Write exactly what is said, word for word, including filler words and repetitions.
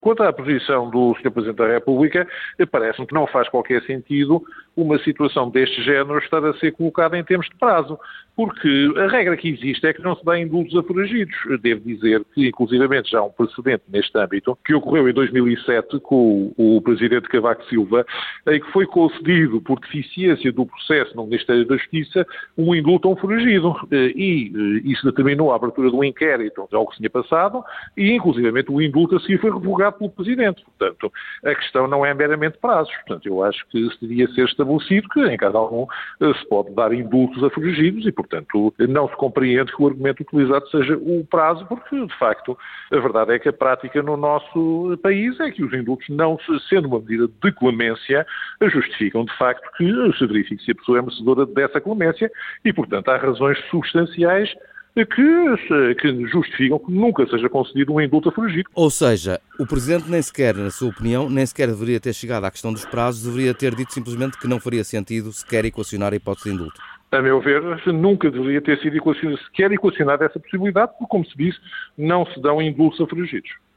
Quanto à posição do senhor Presidente da República, parece-me que não faz qualquer sentido uma situação deste género estar a ser colocada em termos de prazo, porque a regra que existe é que não se dá indultos a foragidos. Devo dizer que, inclusivamente, já há um precedente neste âmbito, que ocorreu em dois mil e sete com o, o Presidente Cavaco Silva, em que foi concedido, por deficiência do processo no Ministério da Justiça, um indulto a um foragido. E isso determinou a abertura do inquérito ao que se tinha passado e, inclusivamente, o indulto a seguir foi revogado pelo Presidente. Portanto, a questão não é meramente prazos. Portanto, eu acho que se devia ser estabelecido que em cada um se pode dar indultos a foragidos e, portanto, não se compreende que o argumento utilizado seja o prazo, porque, de facto, a verdade é que a prática no nosso país é que os indultos, não sendo uma medida de clemência, justificam, de facto, que se verifique se a pessoa é merecedora dessa clemência e, portanto, há razões substanciais que, que justificam que nunca seja concedido um indulto a foragido. Ou seja, o Presidente nem sequer, na sua opinião, nem sequer deveria ter chegado à questão dos prazos, deveria ter dito simplesmente que não faria sentido sequer equacionar a hipótese de indulto. A meu ver, nunca deveria ter sido equacionado, sequer equacionada essa possibilidade, porque, como se disse, não se dão indultos a foragidos.